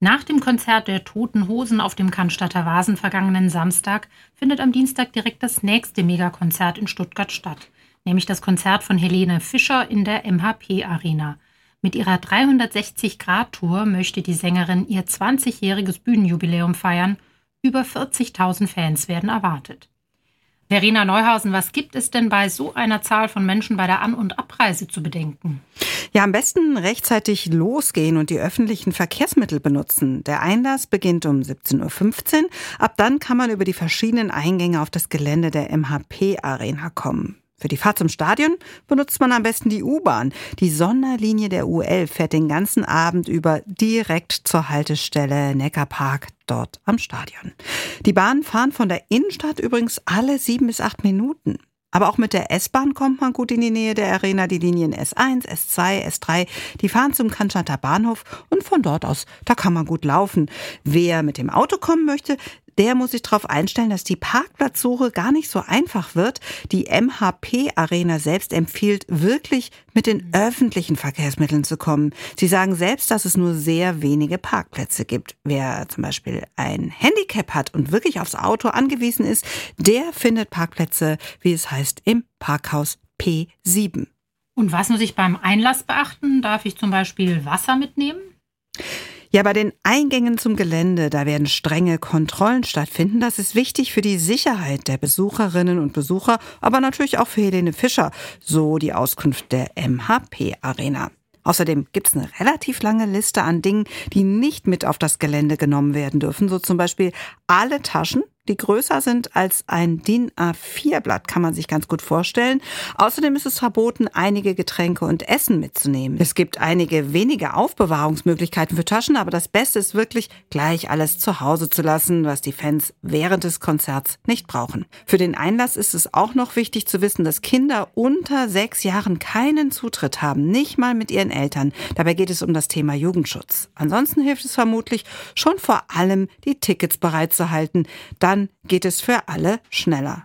Nach dem Konzert der Toten Hosen auf dem Cannstatter Vasen vergangenen Samstag findet am Dienstag direkt das nächste Megakonzert in Stuttgart statt, nämlich das Konzert von Helene Fischer in der MHP Arena. Mit ihrer 360-Grad-Tour möchte die Sängerin ihr 20-jähriges Bühnenjubiläum feiern. Über 40.000 Fans werden erwartet. Verena Neuhausen, was gibt es denn bei so einer Zahl von Menschen bei der An- und Abreise zu bedenken? Ja, am besten rechtzeitig losgehen und die öffentlichen Verkehrsmittel benutzen. Der Einlass beginnt um 17:15 Uhr. Ab dann kann man über die verschiedenen Eingänge auf das Gelände der MHP-Arena kommen. Für die Fahrt zum Stadion benutzt man am besten die U-Bahn. Die Sonderlinie der U11 fährt den ganzen Abend über direkt zur Haltestelle Neckarpark dort am Stadion. Die Bahnen fahren von der Innenstadt übrigens alle 7 bis 8 Minuten. Aber auch mit der S-Bahn kommt man gut in die Nähe der Arena. Die Linien S1, S2, S3, die fahren zum Cannstatter Bahnhof und von dort aus, da kann man gut laufen. Wer mit dem Auto kommen möchte, der muss sich darauf einstellen, dass die Parkplatzsuche gar nicht so einfach wird. Die MHP-Arena selbst empfiehlt wirklich, mit den öffentlichen Verkehrsmitteln zu kommen. Sie sagen selbst, dass es nur sehr wenige Parkplätze gibt. Wer zum Beispiel ein Handicap hat und wirklich aufs Auto angewiesen ist, der findet Parkplätze, wie es heißt, im Parkhaus P7. Und was muss ich beim Einlass beachten? Darf ich zum Beispiel Wasser mitnehmen? Ja, bei den Eingängen zum Gelände, da werden strenge Kontrollen stattfinden. Das ist wichtig für die Sicherheit der Besucherinnen und Besucher, aber natürlich auch für Helene Fischer, so die Auskunft der MHP-Arena. Außerdem gibt's eine relativ lange Liste an Dingen, die nicht mit auf das Gelände genommen werden dürfen. So zum Beispiel alle Taschen, die größer sind als ein DIN A4-Blatt, kann man sich ganz gut vorstellen. Außerdem ist es verboten, einige Getränke und Essen mitzunehmen. Es gibt einige wenige Aufbewahrungsmöglichkeiten für Taschen, aber das Beste ist wirklich, gleich alles zu Hause zu lassen, was die Fans während des Konzerts nicht brauchen. Für den Einlass ist es auch noch wichtig zu wissen, dass Kinder unter 6 Jahren keinen Zutritt haben, nicht mal mit ihren Eltern. Dabei geht es um das Thema Jugendschutz. Ansonsten hilft es vermutlich schon vor allem, die Tickets bereitzuhalten. Dann geht es für alle schneller.